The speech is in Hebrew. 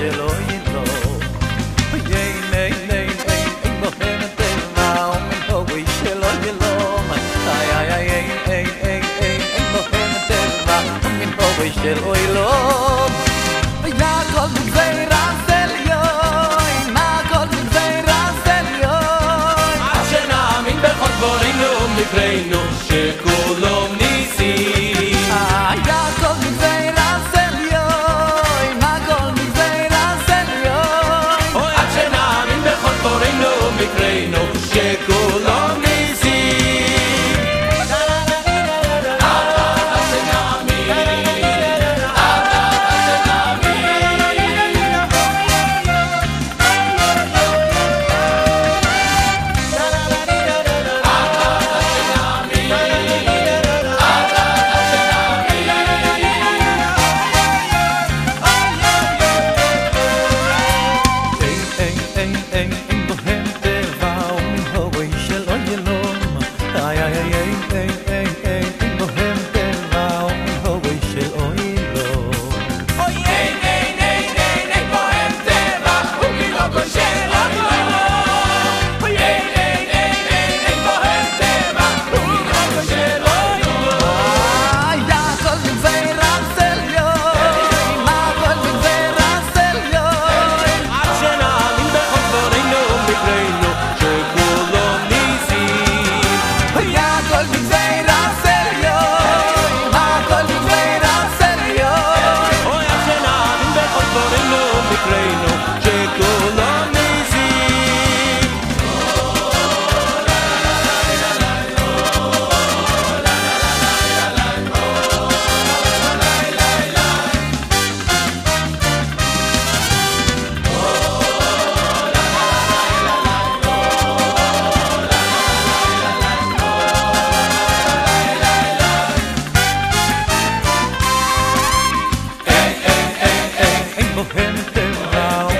שלא ילום אין בוהם טבע ומן הווי שלא ילום אין בוהם טבע ומן הווי שלא ילום יעקב מגזיר הסליון יעקב מגזיר הסליון עד שנאמין בכל דברינו ומקראנו שכולו ניסים יעקב מגזיר הסליון יעקב מגזיר הסליון עד שנאמין בכל דברינו ומקראנו שכולו ניסים אין בוהם טבע